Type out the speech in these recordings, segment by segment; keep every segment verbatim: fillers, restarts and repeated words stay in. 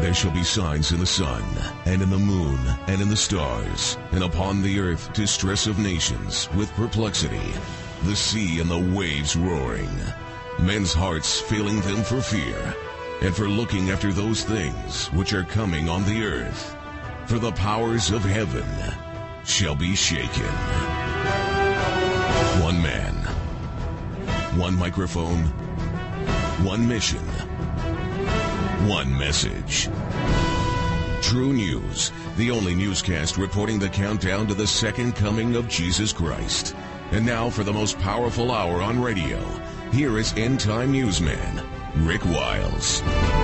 there shall be signs in the sun, and in the moon, and in the stars, and upon the earth distress of nations, with perplexity, the sea and the waves roaring, men's hearts failing them for fear, and for looking after those things which are coming on the earth. For the powers of heaven shall be shaken. One man, one microphone, one mission, one message. True News, the only newscast reporting the countdown to the second coming of Jesus Christ. And now for the most powerful hour on radio, here is End Time Newsman, Rick Wiles.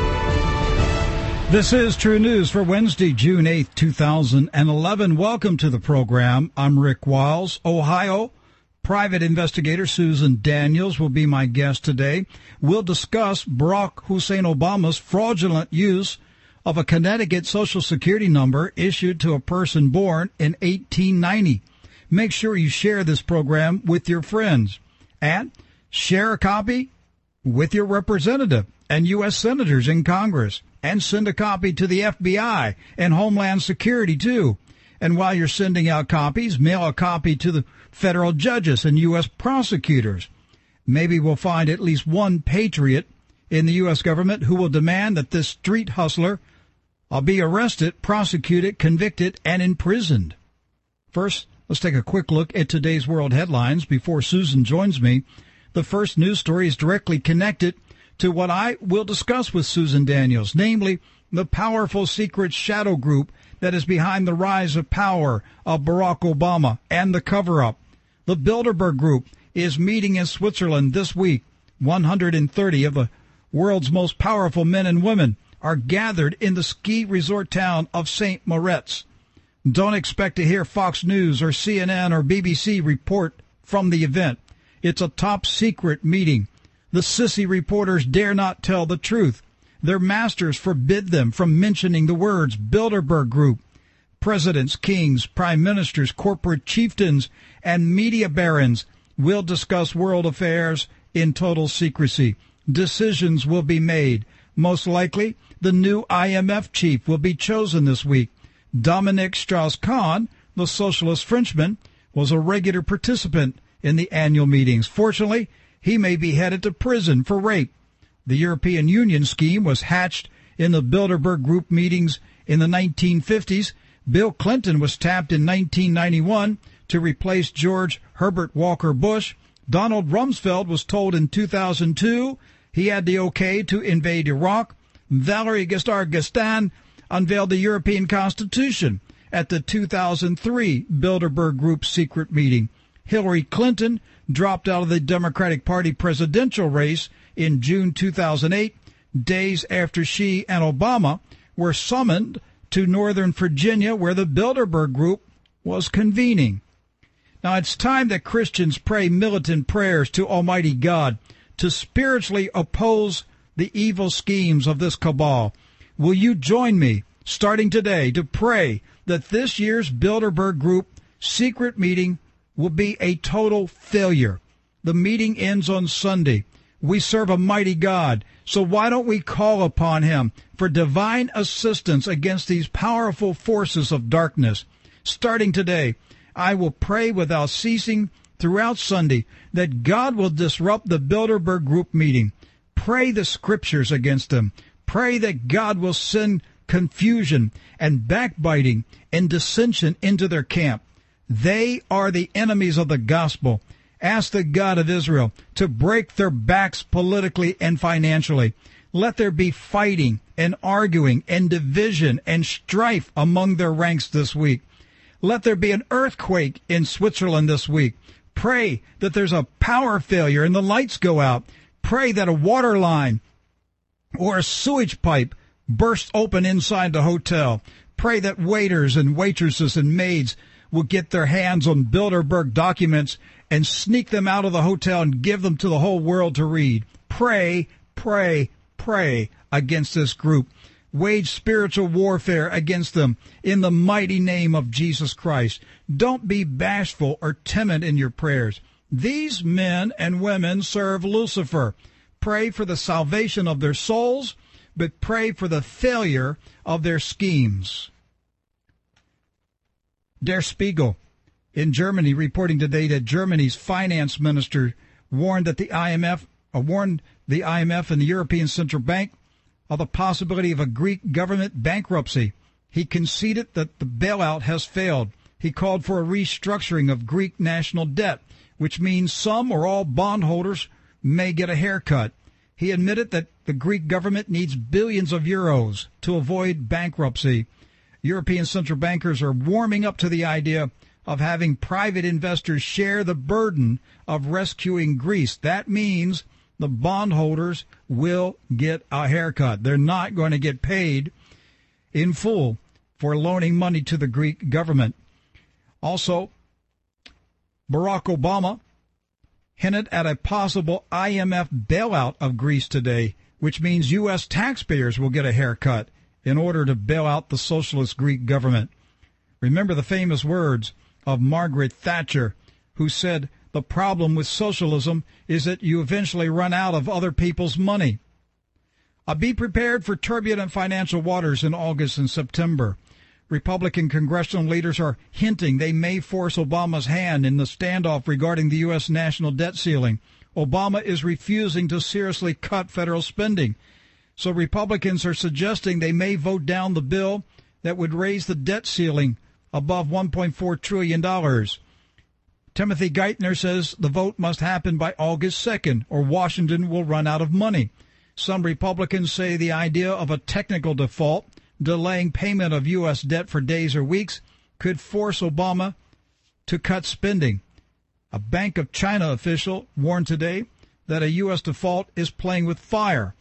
This is True News for Wednesday, June eighth, two thousand eleven. Welcome to the program. I'm Rick Wiles. Ohio private investigator Susan Daniels will be my guest today. We'll discuss Barack Hussein Obama's fraudulent use of a Connecticut Social Security number issued to a person born in eighteen ninety. Make sure you share this program with your friends and share a copy with your representative and U S senators in Congress, and send a copy to the F B I and Homeland Security, too. And while you're sending out copies, mail a copy to the federal judges and U S prosecutors. Maybe we'll find at least one patriot in the U S government who will demand that this street hustler uh, be arrested, prosecuted, convicted, and imprisoned. First, let's take a quick look at today's world headlines before Susan joins me. The first news story is directly connected to what I will discuss with Susan Daniels, namely the powerful secret shadow group that is behind the rise of power of Barack Obama and the cover-up. The Bilderberg Group is meeting in Switzerland this week. one hundred thirty of the world's most powerful men and women are gathered in the ski resort town of Saint Moritz. Don't expect to hear Fox News or C N N or B B C report from the event. It's a top-secret meeting. The sissy reporters dare not tell the truth. Their masters forbid them from mentioning the words Bilderberg Group. Presidents, kings, prime ministers, corporate chieftains, and media barons will discuss world affairs in total secrecy. Decisions will be made. Most likely, the new I M F chief will be chosen this week. Dominique Strauss-Kahn, the socialist Frenchman, was a regular participant in the annual meetings. Fortunately, he may be headed to prison for rape. The European Union scheme was hatched in the Bilderberg Group meetings in the nineteen fifties. Bill Clinton was tapped in nineteen ninety-one to replace George Herbert Walker Bush. Donald Rumsfeld was told in two thousand two he had the okay to invade Iraq. Valerie Giscard d'Estaing unveiled the European Constitution at the two thousand three Bilderberg Group secret meeting. Hillary Clinton dropped out of the Democratic Party presidential race in June two thousand eight, days after she and Obama were summoned to Northern Virginia, where the Bilderberg Group was convening. Now, it's time that Christians pray militant prayers to Almighty God to spiritually oppose the evil schemes of this cabal. Will you join me, starting today, to pray that this year's Bilderberg Group secret meeting will be a total failure? The meeting ends on Sunday. We serve a mighty God, so why don't we call upon him for divine assistance against these powerful forces of darkness? Starting today, I will pray without ceasing throughout Sunday that God will disrupt the Bilderberg Group meeting. Pray the scriptures against them. Pray that God will send confusion and backbiting and dissension into their camp. They are the enemies of the gospel. Ask the God of Israel to break their backs politically and financially. Let there be fighting and arguing and division and strife among their ranks this week. Let there be an earthquake in Switzerland this week. Pray that there's a power failure and the lights go out. Pray that a water line or a sewage pipe bursts open inside the hotel. Pray that waiters and waitresses and maids will get their hands on Bilderberg documents and sneak them out of the hotel and give them to the whole world to read. Pray, pray, pray against this group. Wage spiritual warfare against them in the mighty name of Jesus Christ. Don't be bashful or timid in your prayers. These men and women serve Lucifer. Pray for the salvation of their souls, but pray for the failure of their schemes. Der Spiegel in Germany reporting today that Germany's finance minister warned that the I M F uh, warned the I M F and the European Central Bank of the possibility of a Greek government bankruptcy. He conceded that the bailout has failed. He called for a restructuring of Greek national debt, which means some or all bondholders may get a haircut. He admitted that the Greek government needs billions of euros to avoid bankruptcy. European central bankers are warming up to the idea of having private investors share the burden of rescuing Greece. That means the bondholders will get a haircut. They're not going to get paid in full for loaning money to the Greek government. Also, Barack Obama hinted at a possible I M F bailout of Greece today, which means U S taxpayers will get a haircut in order to bail out the socialist Greek government. Remember the famous words of Margaret Thatcher, who said, "The problem with socialism is that you eventually run out of other people's money." Uh, be prepared for turbulent financial waters in August and September. Republican congressional leaders are hinting they may force Obama's hand in the standoff regarding the U S national debt ceiling. Obama is refusing to seriously cut federal spending. So Republicans are suggesting they may vote down the bill that would raise the debt ceiling above one point four trillion dollars. Timothy Geithner says the vote must happen by August second, or Washington will run out of money. Some Republicans say the idea of a technical default, delaying payment of U S debt for days or weeks, could force Obama to cut spending. A Bank of China official warned today that a U S default is playing with fire.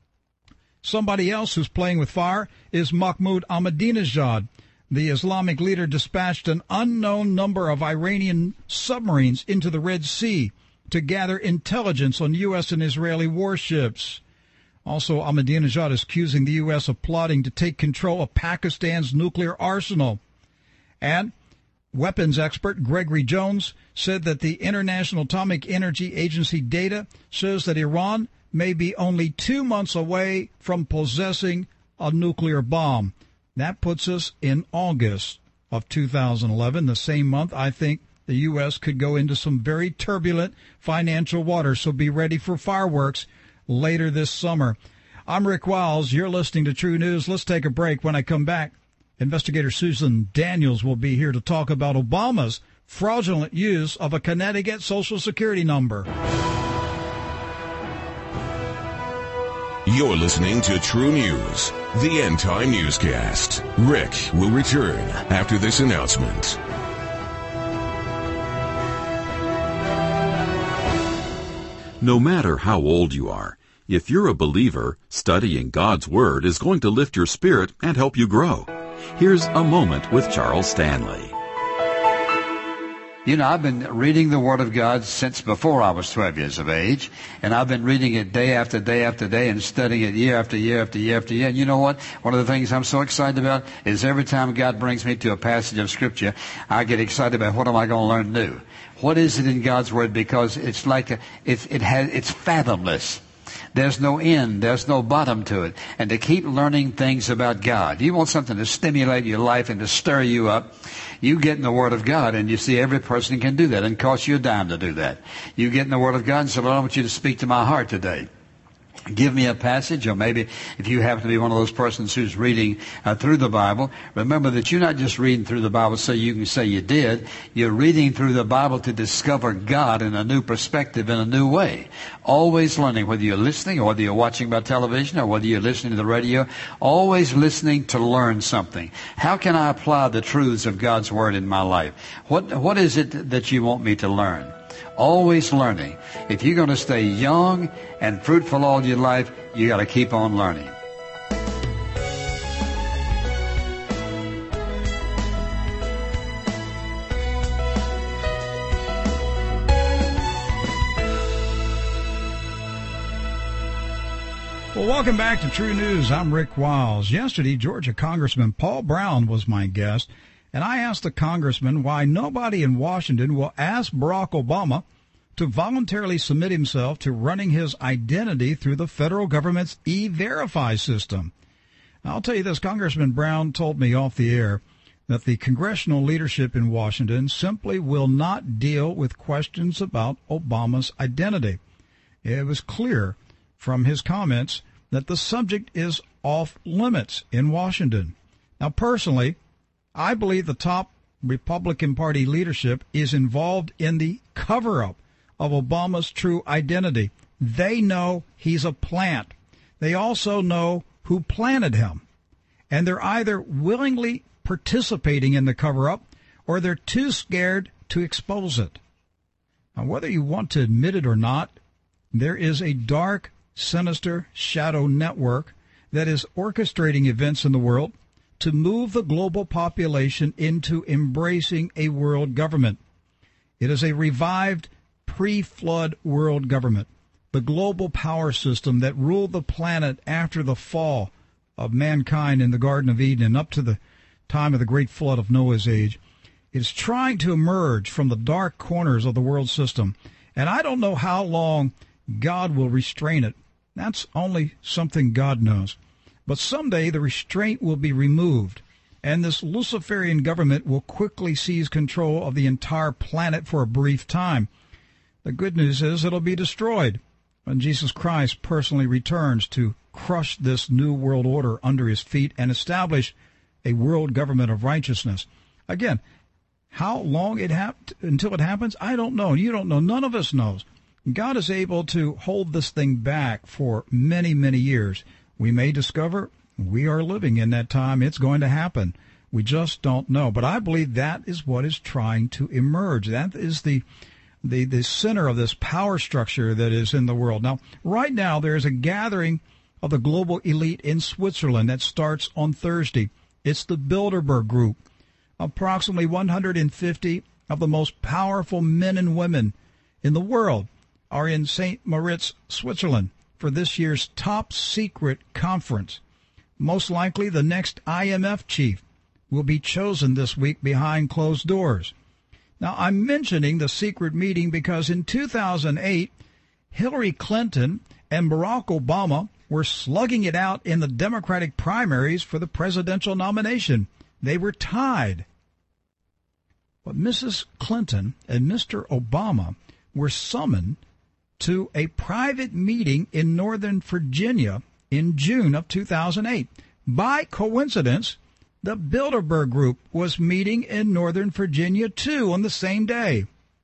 Somebody else who's playing with fire is Mahmoud Ahmadinejad. The Islamic leader dispatched an unknown number of Iranian submarines into the Red Sea to gather intelligence on U S and Israeli warships. Also, Ahmadinejad is accusing the U S of plotting to take control of Pakistan's nuclear arsenal. And weapons expert Gregory Jones said that the International Atomic Energy Agency data shows that Iran may be only two months away from possessing a nuclear bomb. That puts us in August of two thousand eleven, the same month I think the U S could go into some very turbulent financial waters, so be ready for fireworks later this summer. I'm Rick Wiles. You're listening to True News. Let's take a break. When I come back, investigator Susan Daniels will be here to talk about Obama's fraudulent use of a Connecticut Social Security number. You're listening to True News, the end-time newscast. Rick will return after this announcement. No matter how old you are, if you're a believer, studying God's Word is going to lift your spirit and help you grow. Here's A Moment with Charles Stanley. You know, I've been reading the Word of God since before I was twelve years of age, and I've been reading it day after day after day and studying it year after year after year after year. And you know what? One of the things I'm so excited about is every time God brings me to a passage of Scripture, I get excited about what am I going to learn new? What is it in God's Word? Because it's like a, it's, it has, it's fathomless. There's no end. There's no bottom to it. And to keep learning things about God. You want something to stimulate your life and to stir you up. You get in the Word of God, and you see every person can do that, and it costs you a dime to do that. You get in the Word of God and say, Lord, I want you to speak to my heart today. Give me a passage, or maybe if you happen to be one of those persons who's reading uh, through the Bible, remember that you're not just reading through the Bible so you can say you did. You're reading through the Bible to discover God in a new perspective, in a new way. Always learning, whether you're listening or whether you're watching by television or whether you're listening to the radio, always listening to learn something. How can I apply the truths of God's Word in my life? What What is it that you want me to learn? Always learning. If you're going to stay young and fruitful all your life, you got to keep on learning. Well, welcome back to True News. I'm Rick Wiles. Yesterday, Georgia Congressman Paul Brown was my guest, and I asked the congressman why nobody in Washington will ask Barack Obama to voluntarily submit himself to running his identity through the federal government's E-Verify system. I'll tell you this, Congressman Brown told me off the air that the congressional leadership in Washington simply will not deal with questions about Obama's identity. It was clear from his comments that the subject is off limits in Washington. Now, personally, I believe the top Republican Party leadership is involved in the cover-up of Obama's true identity. They know he's a plant. They also know who planted him. And they're either willingly participating in the cover-up or they're too scared to expose it. Now, whether you want to admit it or not, there is a dark, sinister shadow network that is orchestrating events in the world to move the global population into embracing a world government. It is a revived pre-flood world government, the global power system that ruled the planet after the fall of mankind in the Garden of Eden and up to the time of the great flood of Noah's age. It's trying to emerge from the dark corners of the world system, and I don't know how long God will restrain it. That's only something God knows. But someday the restraint will be removed, and this Luciferian government will quickly seize control of the entire planet for a brief time. The good news is it'll be destroyed when Jesus Christ personally returns to crush this new world order under his feet and establish a world government of righteousness. Again, how long it hap- until it happens, I don't know. You don't know. None of us knows. God is able to hold this thing back for many, many years. We may discover we are living in that time. It's going to happen. We just don't know. But I believe that is what is trying to emerge. That is the the the center of this power structure that is in the world. Now, right now, there is a gathering of the global elite in Switzerland that starts on Thursday. It's the Bilderberg Group. Approximately one hundred fifty of the most powerful men and women in the world are in Saint Moritz, Switzerland, for this year's top secret conference. Most likely the next I M F chief will be chosen this week behind closed doors. Now, I'm mentioning the secret meeting because in two thousand eight, Hillary Clinton and Barack Obama were slugging it out in the Democratic primaries for the presidential nomination. They were tied. But Missus Clinton and Mister Obama were summoned to a private meeting in Northern Virginia in June of two thousand eight. By coincidence, the Bilderberg Group was meeting in Northern Virginia, too, on the same day.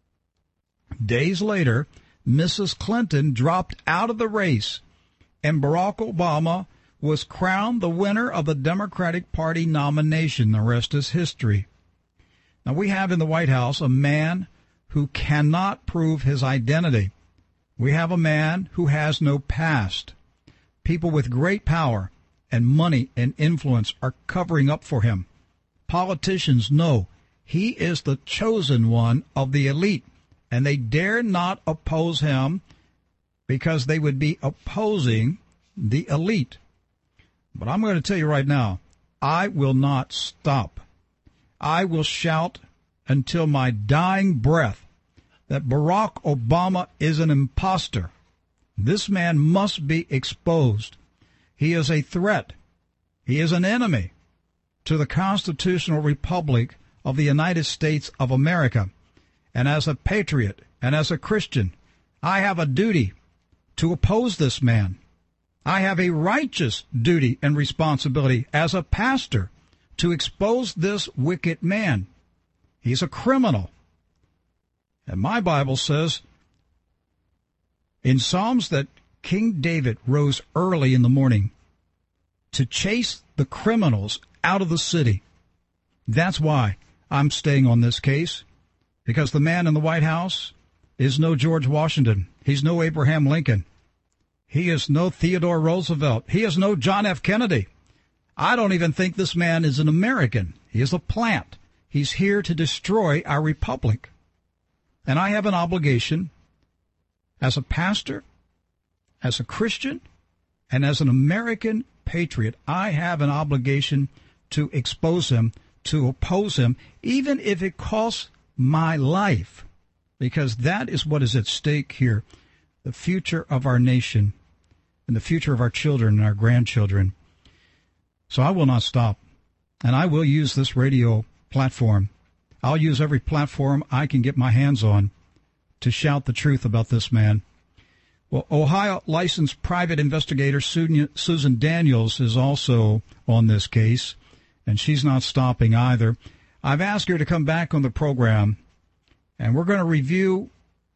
Days later, Missus Clinton dropped out of the race, and Barack Obama was crowned the winner of the Democratic Party nomination. The rest is history. Now, we have in the White House a man who cannot prove his identity. We have a man who has no past. People with great power and money and influence are covering up for him. Politicians know he is the chosen one of the elite, and they dare not oppose him because they would be opposing the elite. But I'm going to tell you right now, I will not stop. I will shout until my dying breath that Barack Obama is an imposter. This man must be exposed. He is a threat. He is an enemy to the constitutional republic of the United States of America. And as a patriot and as a Christian, I have a duty to oppose this man. I have a righteous duty and responsibility as a pastor to expose this wicked man. He's a criminal. And my Bible says in Psalms that King David rose early in the morning to chase the criminals out of the city. That's why I'm staying on this case, because the man in the White House is no George Washington. He's no Abraham Lincoln. He is no Theodore Roosevelt. He is no John F. Kennedy. I don't even think this man is an American. He is a plant. He's here to destroy our republic. And I have an obligation as a pastor, as a Christian, and as an American patriot. I have an obligation to expose him, to oppose him, even if it costs my life. because that is what is at stake here, the future of our nation and the future of our children and our grandchildren. So I will not stop, and I will use this radio platform. I'll use every platform I can get my hands on to shout the truth about this man. Well, Ohio licensed private investigator Susan Daniels is also on this case, and she's not stopping either. I've asked her to come back on the program, and we're going to review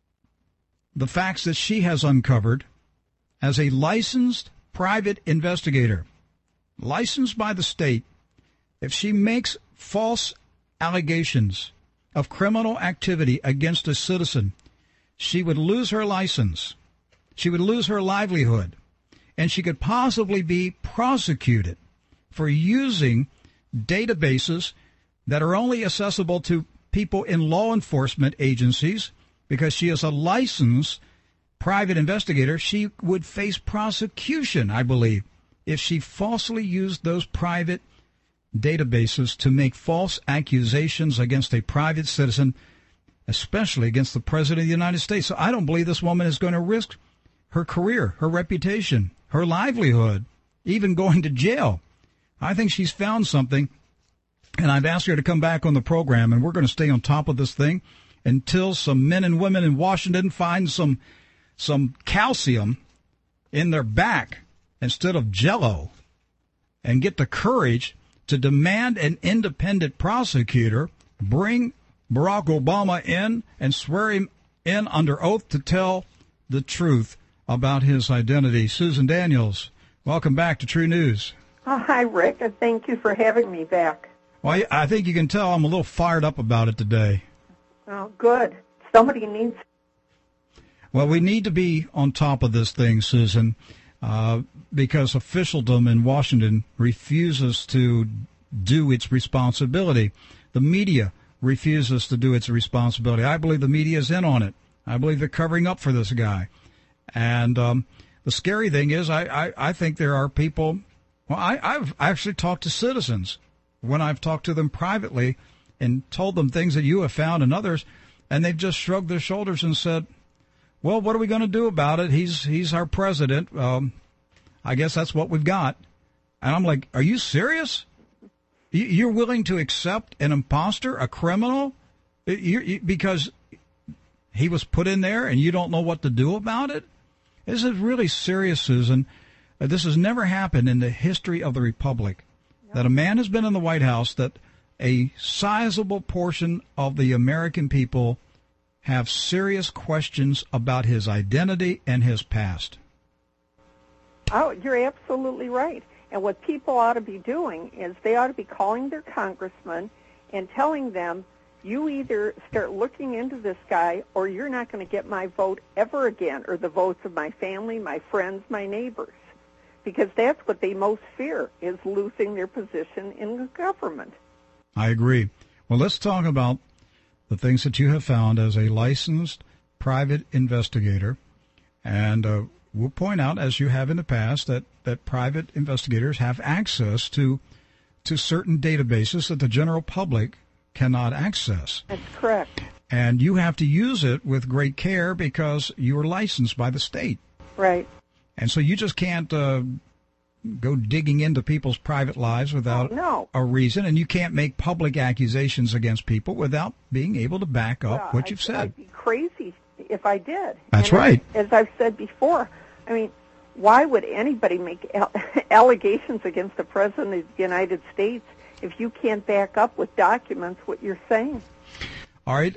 the facts that she has uncovered as a licensed private investigator, licensed by the state. If she makes false allegations of criminal activity against a citizen, she would lose her license. She would lose her livelihood, and she could possibly be prosecuted for using databases that are only accessible to people in law enforcement agencies. Because she is a licensed private investigator, she would face prosecution, I believe, if she falsely used those private databases to make false accusations against a private citizen, especially against the President of the United States. So I don't believe this woman is going to risk her career, her reputation, her livelihood, even going to jail. I think she's found something, and I've asked her to come back on the program, and we're going to stay on top of this thing until some men and women in Washington find some some calcium in their back instead of Jell-O and get the courage to demand an independent prosecutor bring Barack Obama in and swear him in under oath to tell the truth about his identity. Susan Daniels, welcome back to True News. Oh, hi, Rick. Thank you for having me back. Well, I think you can tell I'm a little fired up about it today. Oh, good. Somebody needs... Well, we need to be on top of this thing, Susan, uh, because officialdom in Washington refuses to do its responsibility. The media refuses to do its responsibility. I believe the media is in on it. I believe they're covering up for this guy. And um, the scary thing is I, I, I think there are people... Well, I, I've actually talked to citizens when I've talked to them privately and told them things that you have found and others, and they've just shrugged their shoulders and said, well, what are we going to do about it? He's he's our president. Um, I guess that's what we've got. And I'm like, are you serious? You're willing to accept an imposter, a criminal, you, you, because he was put in there and you don't know what to do about it? This is really serious, Susan. This has never happened in the history of the Republic, that a man has been in the White House, that a sizable portion of the American people have serious questions about his identity and his past. Oh, you're absolutely right. And what people ought to be doing is they ought to be calling their congressman and telling them, you either start looking into this guy or you're not going to get my vote ever again, or the votes of my family, my friends, my neighbors. Because that's what they most fear, is losing their position in the government. I agree. Well, let's talk about the things that you have found as a licensed private investigator. And uh, we'll point out, as you have in the past, that, that private investigators have access to to certain databases that the general public cannot access. That's correct. And you have to use it with great care because you are licensed by the state. Right. And so you just can't uh, go digging into people's private lives without oh, no. a reason, and you can't make public accusations against people without being able to back up well, what I'd, you've said. I'd be crazy if I did. That's and right. As, as I've said before, I mean, why would anybody make al- allegations against the President of the United States if you can't back up with documents what you're saying? All right.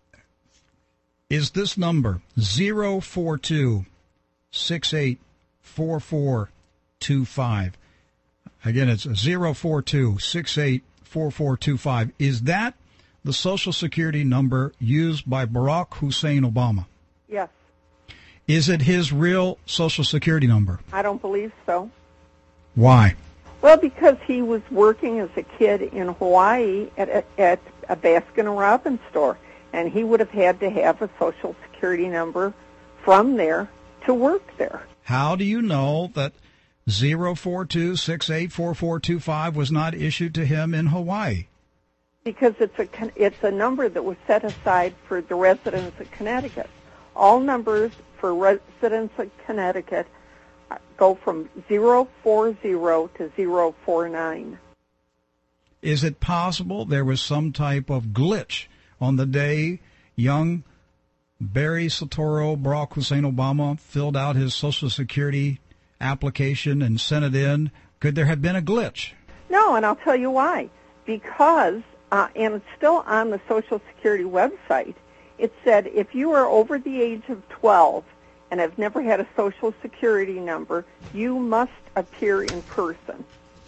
Is this number zero four two six eight four four two five? Again, it's zero four two six eight four four two five. Is that the Social Security number used by Barack Hussein Obama? Yes. Is it his real Social Security number? I don't believe so. Why? Well, because he was working as a kid in Hawaii at a, at a Baskin and Robbins store, and he would have had to have a Social Security number from there to work there. How do you know that zero four two six eight four four two five was not issued to him in Hawaii? Because it's a it's a number that was set aside for the residents of Connecticut. All numbers for residents of Connecticut go from zero four zero to zero four nine. Is it possible there was some type of glitch on the day young Barry Soetoro Barack Hussein Obama filled out his Social Security application and sent it in? Could there have been a glitch? No, and I'll tell you why. Because, uh, and it's still on the Social Security website, it said if you are over the age of twelve and have never had a Social Security number, you must appear in person.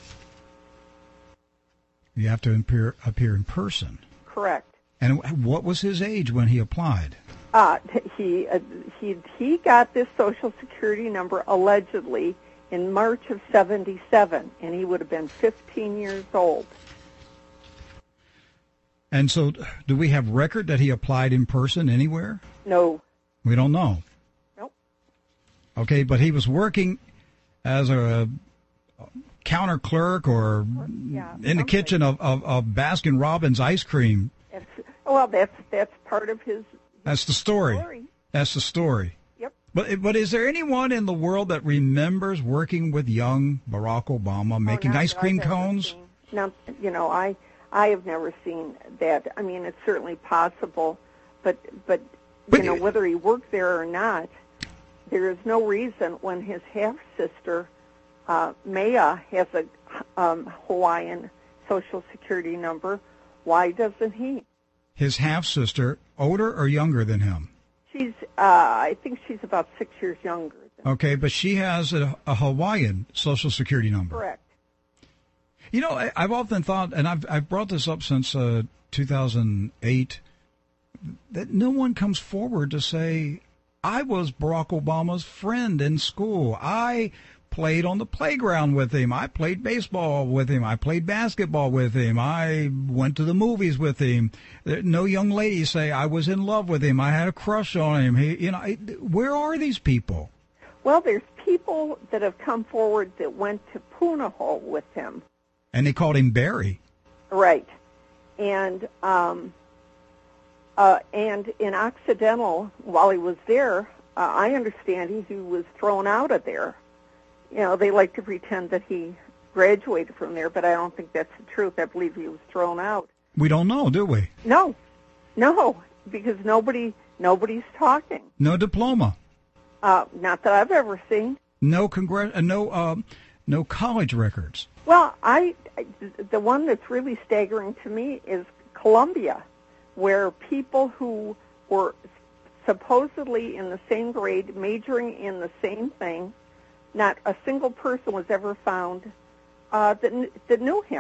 You have to appear, appear in person. Correct. And what was his age when he applied? Uh, he uh, he he got this Social Security number allegedly in March of seventy-seven, and he would have been fifteen years old. And so, do we have record that he applied in person anywhere? No. We don't know. Nope. Okay, but he was working as a counter clerk or yeah, in the kitchen of, of, of Baskin Robbins ice cream. That's, well, that's that's part of his. That's the story. story. That's the story. Yep. But but is there anyone in the world that remembers working with young Barack Obama making oh, ice cream cones? No, you know, I I have never seen that. I mean, it's certainly possible, but but, but you know, whether he worked there or not, there is no reason when his half sister uh, Maya has a um, Hawaiian Social Security number, why doesn't he? His half sister, older or younger than him? She's, uh, I think she's about six years younger. Than okay, but she has a, a Hawaiian Social Security number. Correct. You know, I, I've often thought, and I've I've brought this up since uh, two thousand eight, that no one comes forward to say, I was Barack Obama's friend in school. I played on the playground with him. I played baseball with him. I played basketball with him. I went to the movies with him. No young ladies say I was in love with him. I had a crush on him. He, you know, where are these people? Well, there's people that have come forward that went to Punahou with him. And they called him Barry. Right. And um, uh, and in Occidental, while he was there, uh, I understand he, he was thrown out of there. You know, they like to pretend that he graduated from there, but I don't think that's the truth. I believe he was thrown out. We don't know, do we? No, no, because nobody, nobody's talking. No diploma. Uh, not that I've ever seen. No congress, uh, no, uh, no college records. Well, I, the one that's really staggering to me is Columbia, where people who were supposedly in the same grade, majoring in the same thing, not a single person was ever found uh, that that knew him.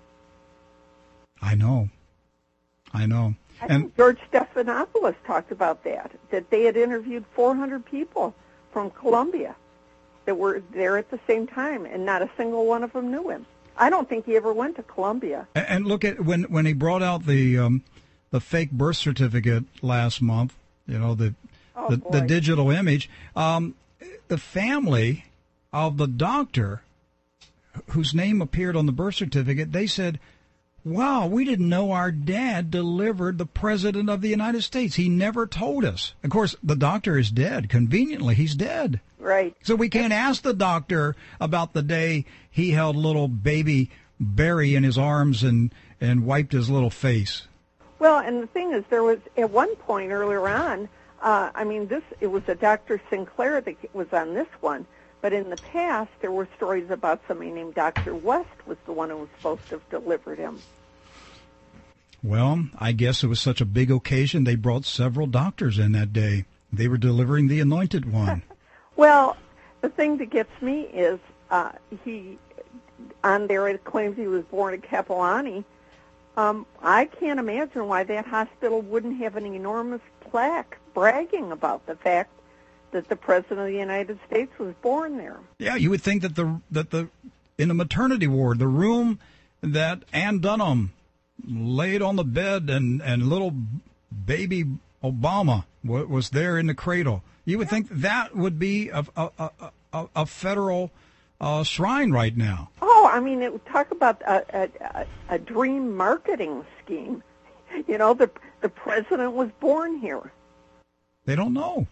I know. I know. I and think George Stephanopoulos talked about that, that they had interviewed four hundred people from Columbia that were there at the same time, and not a single one of them knew him. I don't think he ever went to Columbia. And, and look at when when he brought out the um, the fake birth certificate last month. You know, the oh, the, boy. the digital image. Um, the family of the doctor whose name appeared on the birth certificate, they said, wow, we didn't know our dad delivered the President of the United States. He never told us. Of course, the doctor is dead. Conveniently, he's dead. Right. So we can't ask the doctor about the day he held little baby Barry in his arms and, and wiped his little face. Well, and the thing is, there was, at one point earlier on, uh, I mean, this it was a Doctor Sinclair that was on this one, but in the past, there were stories about somebody named Doctor West was the one who was supposed to have delivered him. Well, I guess it was such a big occasion, they brought several doctors in that day. They were delivering the anointed one. Well, the thing that gets me is uh, he, on there it claims he was born at Capilani. Um, I can't imagine why that hospital wouldn't have an enormous plaque bragging about the fact that the President of the United States was born there. Yeah, you would think that the that the in the maternity ward, the room that Ann Dunham laid on the bed and, and little baby Obama was there in the cradle, you would think that would be a, a, a, a, a federal uh, shrine right now. Oh, Oh, I mean, it, talk about a, a, a dream marketing scheme. You know, the the president was born here. They don't know.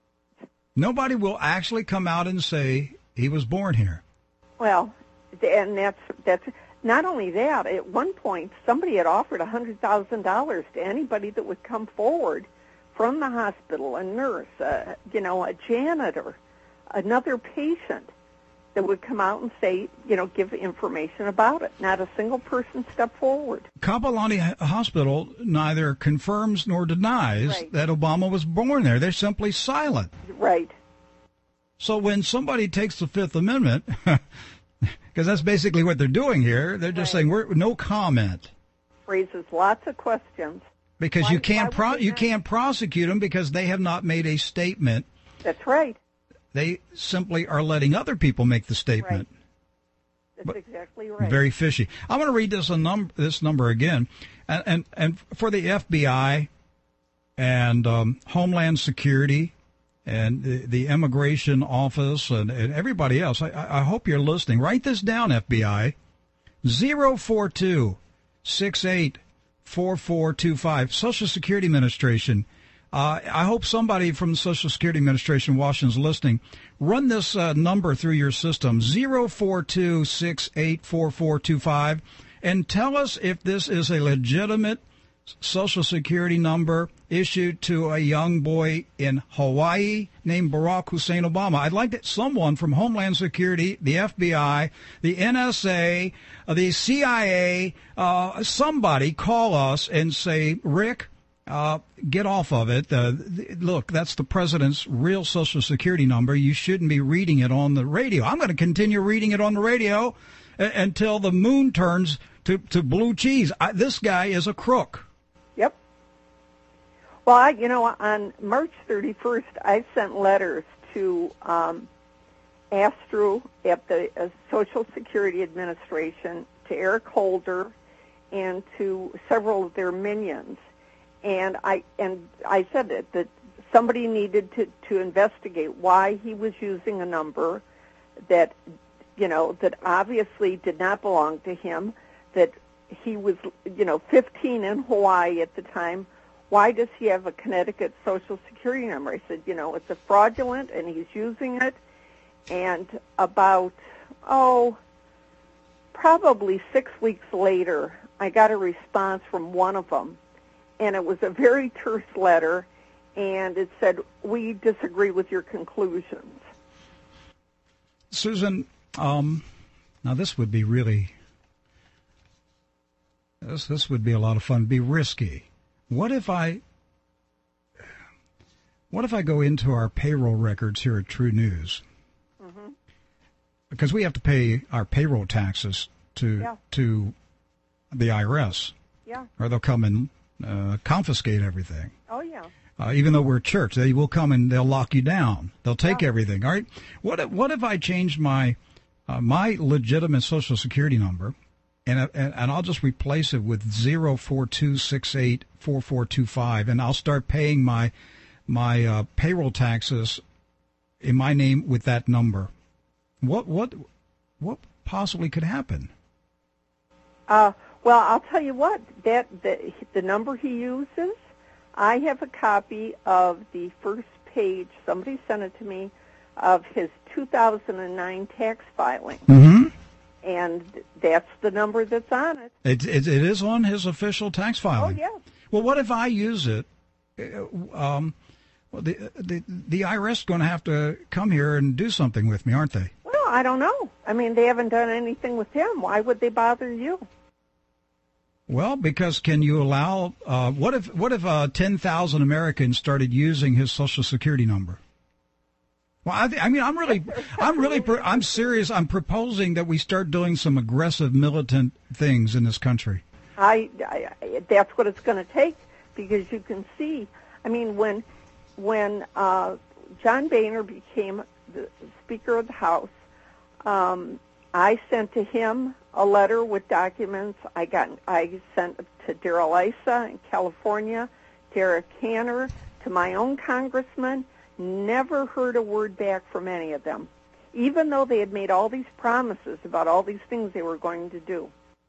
Nobody will actually come out and say he was born here. Well, and that's that's not only that. At one point, somebody had offered a hundred thousand dollars to anybody that would come forward from the hospital, a nurse, uh, you know, a janitor, another patient, that would come out and say, you know, give information about it. Not a single person stepped forward. Kapolani Hospital neither confirms nor denies right. that Obama was born there. They're simply silent. Right. So when somebody takes the Fifth Amendment, because that's basically what they're doing here, they're just right. saying we're no comment. Raises lots of questions. Because why, you can't pro- you not? can't prosecute them because they have not made a statement. That's right. They simply are letting other people make the statement. Right. That's but exactly right. Very fishy. I'm going to read this a num- this number again, and and, and for the F B I and um, Homeland Security and the, the Immigration Office and, and everybody else. I, I hope you're listening. Write this down, F B I. zero four two six eight four four two five. Social Security Administration. Uh, I hope somebody from the Social Security Administration in Washington is listening. Run this uh, number through your system, zero four two six eight four four two five, and tell us if this is a legitimate Social Security number issued to a young boy in Hawaii named Barack Hussein Obama. I'd like that someone from Homeland Security, the F B I, the N S A, uh, the C I A, uh, somebody call us and say, Rick, Uh, get off of it. Uh, th- look, that's the president's real Social Security number. You shouldn't be reading it on the radio. I'm going to continue reading it on the radio a- until the moon turns to, to blue cheese. I, this guy is a crook. Yep. Well, I, you know, on March thirty-first, I sent letters to um, Astru at the uh, Social Security Administration, to Eric Holder, and to several of their minions. And I and I said that, that somebody needed to, to investigate why he was using a number that, you know, that obviously did not belong to him, that he was, you know, fifteen in Hawaii at the time. Why does he have a Connecticut Social Security number? I said, you know, it's a fraudulent, and he's using it. And about, oh, probably six weeks later, I got a response from one of them. And it was a very terse letter, and it said, we disagree with your conclusions. Susan, um, now this would be really, this, this would be a lot of fun, be risky. What if I, what if I go into our payroll records here at True News? Mm-hmm. Because we have to pay our payroll taxes to, yeah. to the I R S. Yeah. Or they'll come and Uh, confiscate everything. Oh, yeah. Uh, even though we're a church, they will come and they'll lock you down. They'll take yeah. everything. All right. What if, what if I changed my uh, my legitimate Social Security number, and, and and I'll just replace it with zero four two six eight four four two five, and I'll start paying my my uh, payroll taxes in my name with that number? What what what possibly could happen? Uh. Well, I'll tell you what, that the, the number he uses, I have a copy of the first page, somebody sent it to me, of his two thousand nine tax filing. Mm-hmm. And that's the number that's on it. It, it. It is on his official tax filing. Oh, yeah. Well, what if I use it? Um, well, the, the, the I R S is going to have to come here and do something with me, aren't they? Well, I don't know. I mean, they haven't done anything with him. Why would they bother you? Well, because can you allow? Uh, what if what if uh, ten thousand Americans started using his Social Security number? Well, I, th- I mean, I'm really, I'm really, pro- I'm serious. I'm proposing that we start doing some aggressive militant things in this country. I, I that's what it's going to take, because you can see. I mean, when when uh, John Boehner became the Speaker of the House, um, I sent to him a letter with documents. I got I sent to Darrell Issa in California, Derek Cantor, to my own congressman. Never heard a word back from any of them. even though they had made all these promises about all these things they were going to do.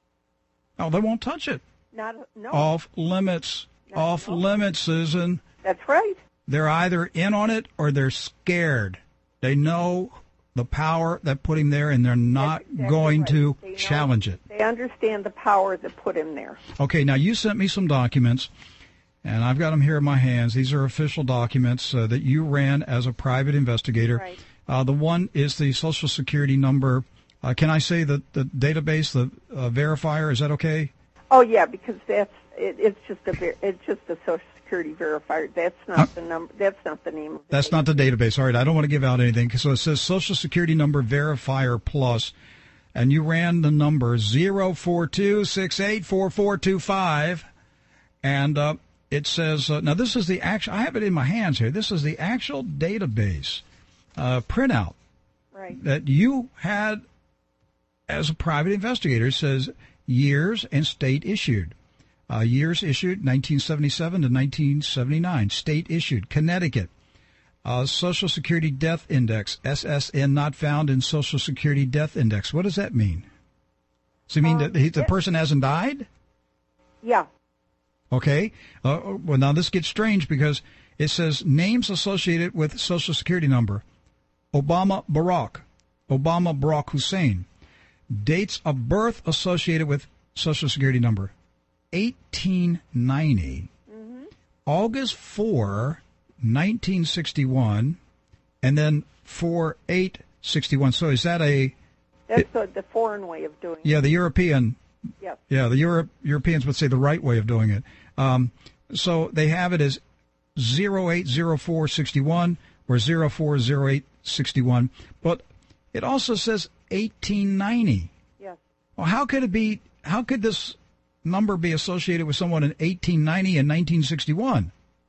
Oh, they won't touch it. Not no. Off limits. Not Off no. limits, Susan. That's right. They're either in on it or they're scared. They know the power that put him there, and they're not exactly going right. to They know- challenge it. They understand the power that put him there. Okay, now you sent me some documents, and I've got them here in my hands. These are official documents uh, that you ran as a private investigator. Right. Uh, the one is the Social Security number. Uh, can I say the, the database, the uh, verifier? Is that okay? Oh yeah, because that's it, it's just a ver- it's just a Social Security verifier. That's not Uh, the number. That's not the name of the That's not the database. All right, I don't want to give out anything. So it says Social Security number verifier plus, and you ran the number zero four two six eight four four two five, and uh, it says, uh, now this is the actual, I have it in my hands here. This is the actual database uh, printout Right. that you had as a private investigator. It says years and state issued. Uh, years issued, nineteen seventy-seven to nineteen seventy-nine. State issued, Connecticut. Uh, Social Security Death Index, S S N, not found in Social Security Death Index. What does that mean? Does it mean Um, that he, the yeah. person hasn't died? Yeah. Okay. Uh, well, now this gets strange because it says names associated with Social Security number. Obama Barack. Obama Barack Hussein. Dates of birth associated with Social Security number. eighteen ninety. Mm-hmm. August fourth, nineteen sixty-one. And then four eight sixty-one. So is that a... That's the, the foreign way of doing it. Yeah, the European... Yep. Yeah, the Europe, Europeans would say the right way of doing it. Um, so they have it as zero eight zero four six one or zero four zero eight six one, but it also says eighteen ninety. Yes. Well, how could it be, how could this number be associated with someone in eighteen ninety and nineteen sixty-one?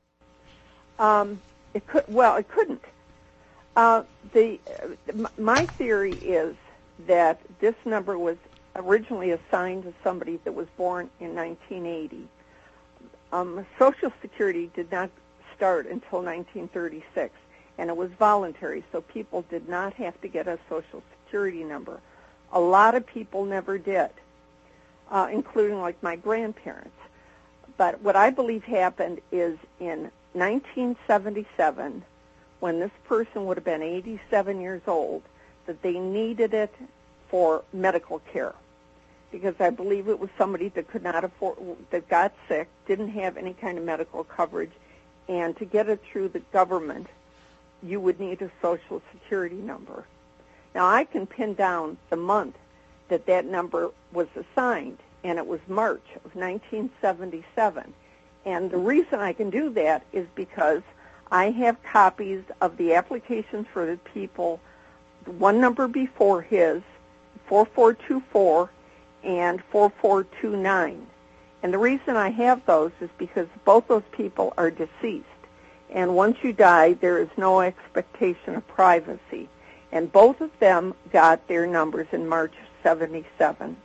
Um, it could. Well, it couldn't. Uh, the uh, my theory is that this number was originally assigned to somebody that was born in nineteen eighty. Um, Social Security did not start until nineteen thirty-six, and it was voluntary, so people did not have to get a Social Security number. A lot of people never did, uh, including like my grandparents. But what I believe happened is in nineteen seventy-seven, when this person would have been eighty-seven years old, that they needed it for medical care, because I believe it was somebody that could not afford, that got sick, didn't have any kind of medical coverage, and to get it through the government, you would need a Social Security number. Now, I can pin down the month that that number was assigned, and it was March of nineteen seventy-seven. And the reason I can do that is because I have copies of the applications for the people, one number before his, four four two four, and four four two nine. And the reason I have those is because both those people are deceased. And once you die, there is no expectation of privacy. And both of them got their numbers in March of seventy-seven.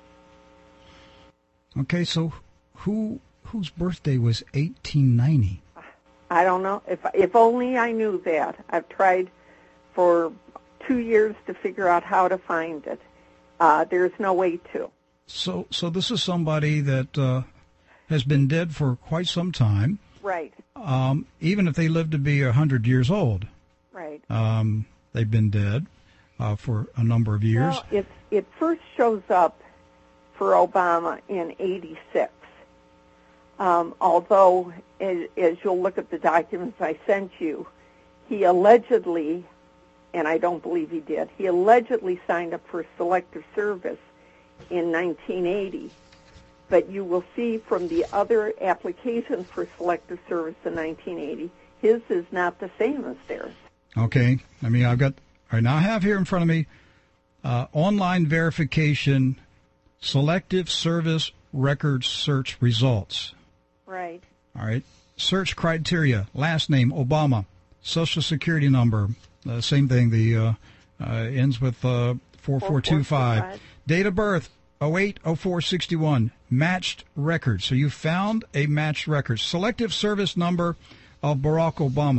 Okay, so who whose birthday was eighteen ninety? I don't know. If if only I knew that. I've tried for two years to figure out how to find it. Uh, there's no way to. So, so this is somebody that uh, has been dead for quite some time. Right. Um, even if they live to be a hundred years old, Right. um, they've been dead uh, for a number of years. Well, it it first shows up for Obama in eighty-six. Um, although, as, as you'll look at the documents I sent you, he allegedly, and I don't believe he did, he allegedly signed up for selective service in nineteen eighty. But you will see from the other applications for selective service in nineteen eighty, his is not the same as theirs. Okay. I mean, I've got, all right, now I have here in front of me uh, online verification, selective service record search results. Right. All right. Search criteria, last name, Obama, Social Security number, uh, same thing, the uh, uh, ends with uh, four four two five. Date of birth, oh eight oh four sixty-one. Matched record. So you found a matched record. Selective service number of Barack Obama.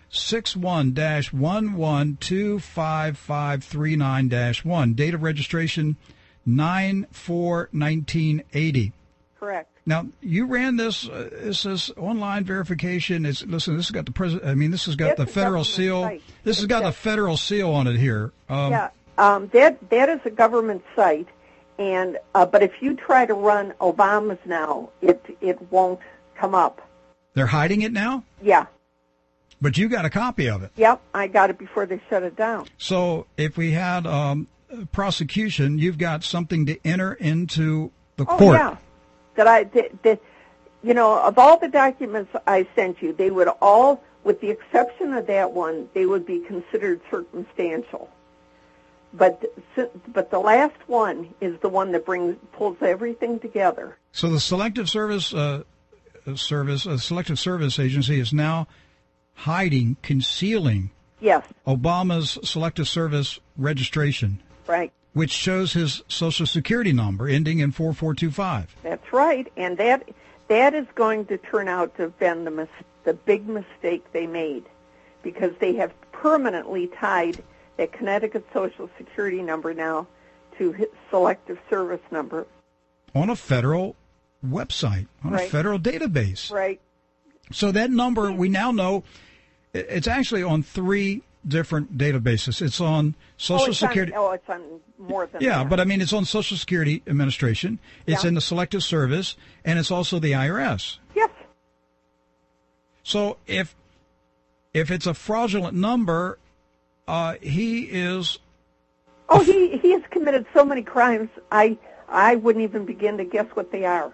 six one dash one one two five five three nine dash one. Date of registration nine four nineteen eighty. Correct. Now, you ran this, uh, this is online verification. It's, listen, this has got the president, I mean, this has got It's the a federal government seal. site. This has It's got a- the federal seal on it here. Um, Yeah, um, that that is a government site, and uh, but if you try to run Obama's now, it it won't come up. They're hiding it now, Yeah, but you got a copy of it. yep, I got it before they shut it down. So if we had um, prosecution, you've got something to enter into the Oh court. yeah, that I that, that you know of all the documents I sent you, they would all, with the exception of that one, they would be considered circumstantial. But but the last one is the one that brings pulls everything together. So the Selective Service uh, Service, uh, Selective Service Agency is now hiding, concealing Yes, Obama's Selective Service registration, right. which shows his Social Security number ending in four four two five. That's right, and that that is going to turn out to have been the mis- the big mistake they made, because they have permanently tied that Connecticut Social Security number now to his Selective Service number. On a federal website, on Right. a federal database. Right. So that number, we now know, it- it's actually on three different databases. It's on Social oh, it's Security. On, oh, it's on more than Yeah, that. but I mean, it's on Social Security Administration. It's Yeah. in the Selective Service, and it's also the I R S. Yes. So if if it's a fraudulent number, uh, he is. Oh, he he has committed so many crimes. I I wouldn't even begin to guess what they are.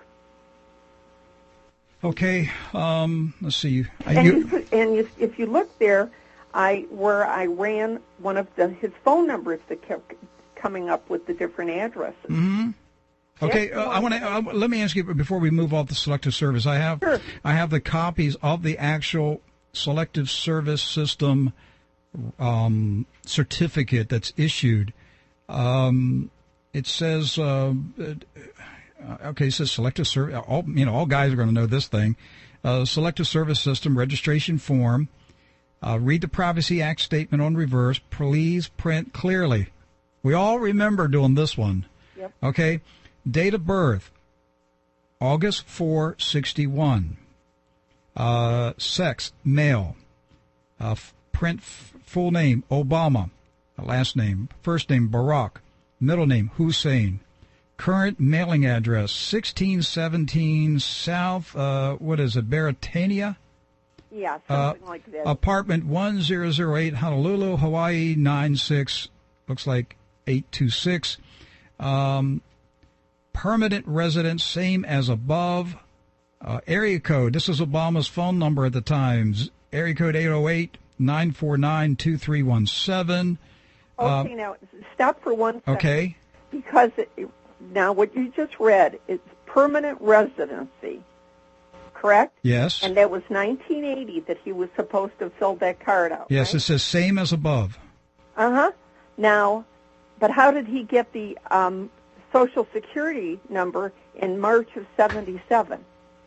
Okay, um, let's see. I, And, you, you, and you, if you look there, I where I ran one of the his phone numbers that kept coming up with the different addresses. mm-hmm. Okay, That's uh, the I one want to that I- uh, let me ask you before we move off the Selective Service. I have Sure. I have the copies of the actual Selective Service System um, certificate that's issued. Um, it says, uh, okay, it says Selective Service. All you know, all guys are going to know this thing. Uh, Selective Service System registration form. Uh, read the Privacy Act statement on reverse. Please print clearly. We all remember doing this one. Yep. Okay. Date of birth, August four sixty-one. Uh, sex, male. Uh, f- print f- full name, Obama. Last name, first name, Barack. Middle name, Hussein. Current mailing address, sixteen seventeen South, uh, what is it, Baratania? Yeah, Uh, something like that. Apartment one zero zero eight, Honolulu, Hawaii, nine six, looks like eight two six. Um, permanent residence, same as above. Uh, area code, this is Obama's phone number at the time. Z- Area code eight oh eight, nine four nine, two three one seven. okay, now stop for one second. Okay. Because it, now what you just read is permanent residency, correct? Yes. And that was nineteen eighty that he was supposed to fill that card out. Yes, right? it says same as above. Uh-huh. Now, but how did he get the um, Social Security number in March of seventy-seven?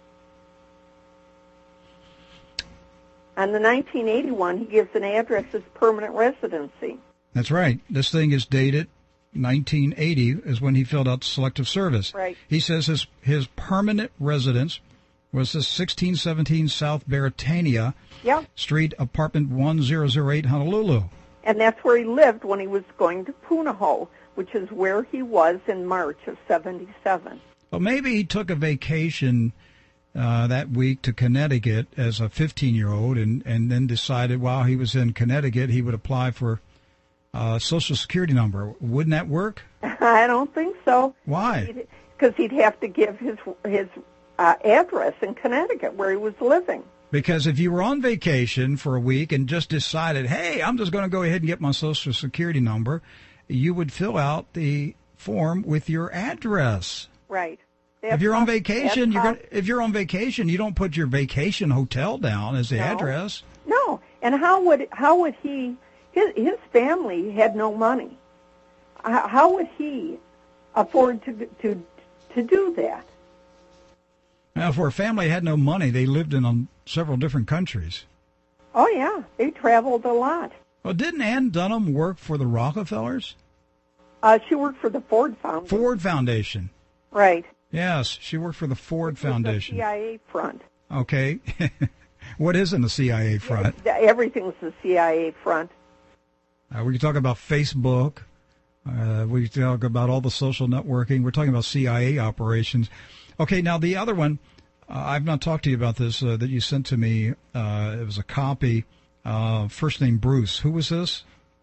On the nineteen eighty-one, he gives an address as permanent residency. That's right. This thing is dated nineteen eighty is when he filled out the Selective Service. Right. He says his his permanent residence was the sixteen seventeen South Baratania Yeah, Street, apartment one zero zero eight, Honolulu. and that's where he lived when he was going to Punahou, which is where he was in March of seventy-seven. Well, maybe he took a vacation uh, that week to Connecticut as a fifteen-year-old and, and then decided while he was in Connecticut he would apply for a Social Security number. Wouldn't that work? I don't think so. Why? Because he'd have to give his his uh, address in Connecticut where he was living. Because if you were on vacation for a week and just decided, hey, I'm just going to go ahead and get my Social Security number, you would fill out the form with your address. Right. If That's you're on how- vacation, that's you're how- gonna, if you're on vacation, you don't put your vacation hotel down as the No. address. No. And how would how would he? His his family had no money. How, how would he afford to to to do that? Now, if our family had no money, they lived in um, several different countries. Oh, yeah. They traveled a lot. Well, didn't Ann Dunham work for the Rockefellers? Uh, she worked for the Ford Foundation. Ford Foundation. Right. Yes, she worked for the Ford Which was Foundation. the C I A front. Okay. What isn't a C I A front? Yeah, everything's the C I A front. Uh, we can talk about Facebook. Uh, we can talk about all the social networking. We're talking about C I A operations. Okay, now the other one, uh, I've not talked to you about this, uh, that you sent to me. Uh, it was a copy. Uh, first name Bruce. Who was this?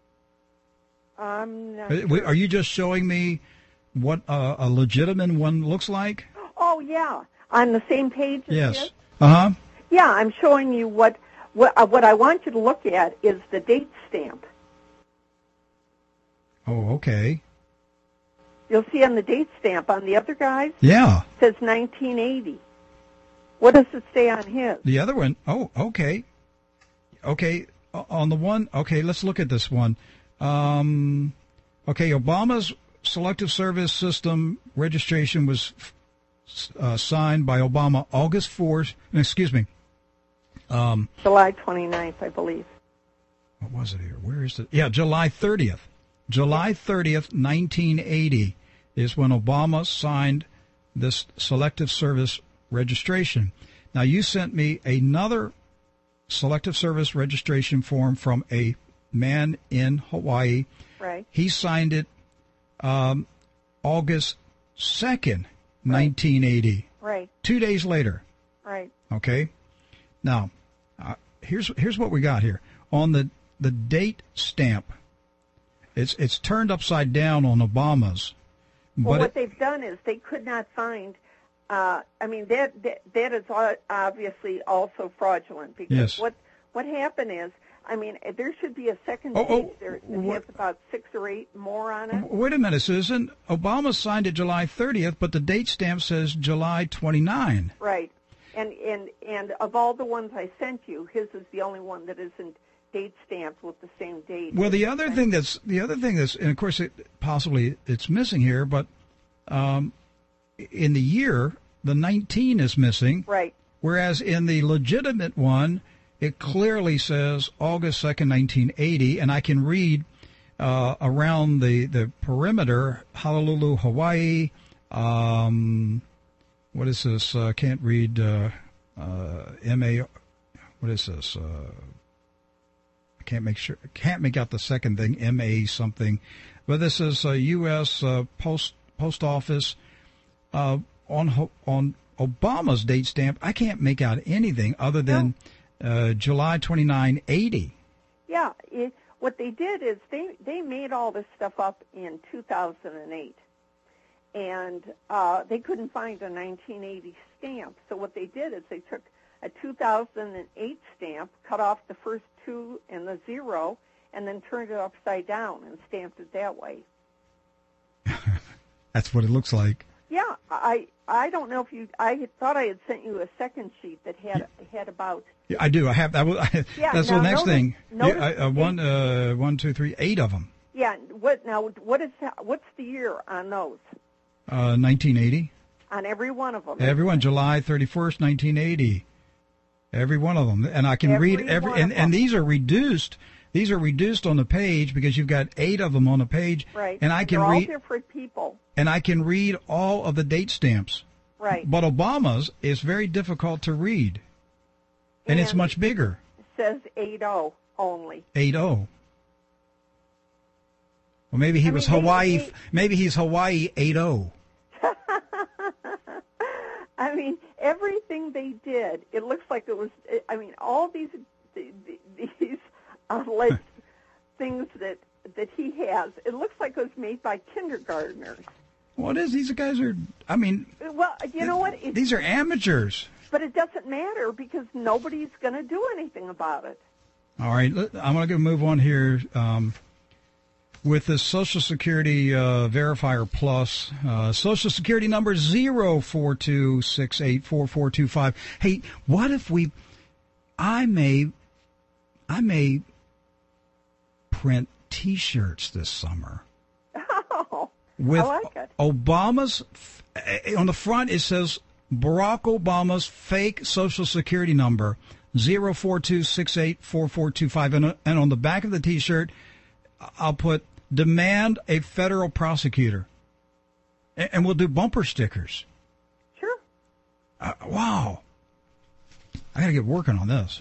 I'm not Uh, sure. Are you just showing me what uh, a legitimate one looks like? Oh, yeah. On the same page as Yes. this? Uh-huh. Yeah, I'm showing you what, what, uh, what I want you to look at is the date stamp. Oh, okay. You'll see on the date stamp on the other guys, Yeah. it says nineteen eighty. What does it say on his? The other one, oh, okay. Okay, o- on the one, okay, let's look at this one. Um, okay, Obama's Selective Service System registration was uh, signed by Obama August fourth, excuse me. Um, July twenty-ninth, I believe. what was it here? Where is it? Yeah, July thirtieth. July thirtieth, nineteen eighty is when Obama signed this Selective Service registration. Now, you sent me another Selective Service registration form from a man in Hawaii. Right. He signed it um, August second, nineteen eighty. Right. Two days later. Right. Okay. Now, uh, here's here's what we got here on the the date stamp. It's it's turned upside down on Obama's, Well, but what it, they've done is they could not find. Uh, I mean, that, that that is o- obviously also fraudulent because Yes. what what happened is, I mean, there should be a second Oh, page oh, there that what- has about six or eight more on it. wait a minute, Susan. Obama signed it July thirtieth, but the date stamp says July twenty-ninth. Right. And and and of all the ones I sent you, his is the only one that isn't date stamped with the same date. Well, the other thing that's the other thing that's, and of course, it, possibly it's missing here, but um, in the year, the nineteen is missing. Right. Whereas in the legitimate one, it clearly says August second, nineteen eighty, and I can read uh, around the, the perimeter, Honolulu, Hawaii. Um, what is this? I uh, can't read uh, uh, M A. What is this? Uh, I can't make sure. Can't make out the second thing. M A something. But this is uh, U S Uh, Post Post Office. Uh, on on Obama's date stamp, I can't make out anything other than uh, July twenty-ninth, eighty. Yeah. It, what they did is they they made all this stuff up in two thousand eight, and uh, they couldn't find a nineteen eighty stamp. So what they did is they took a two thousand eight stamp, cut off the first two and the zero, and then turned it upside down and stamped it that way. That's what it looks like. Yeah, I I don't know if you. I had thought I had sent you a second sheet that had had about. Yeah, I do. I have that. Was, Yeah, that's now the next notice- thing. notice Yeah, I, uh, the one, uh, one, two, three, eight of them. Yeah. What now? What is that, what's the year on those? Uh, nineteen eighty. On every one of them. Everyone, July thirty-first, nineteen eighty. Every one of them, and I can Every read every. one And, of and them. these are reduced. These are reduced on the page because you've got eight of them on the page. Right. And I can They're all read. different people. And I can read all of the date stamps. Right. But Obama's is very difficult to read, and, it's And- much bigger. It says eight oh only. eight oh. Well, maybe he I was mean, they- Hawaii. they- Maybe he's Hawaii eight oh. I mean, everything they did, it looks like it was. I mean, all these these alleged things that that he has, it looks like it was made by kindergartners. What is these guys are? I mean, Well, you know what? It, these are amateurs. but it doesn't matter because nobody's going to do anything about it. All right, let- I'm going to move on here um, with this Social Security uh, Verifier Plus. Uh, Social Security number zero four two six eight four four two five. Hey, what if we? I may, I may print T-shirts this summer. Oh, With I like it. Obama's, on the front it says Barack Obama's fake Social Security number, zero four two six eight four four two five. And, and on the back of the T-shirt, I'll put, demand a federal prosecutor. And, and we'll do bumper stickers. Sure. Uh, wow. I got to get working on this.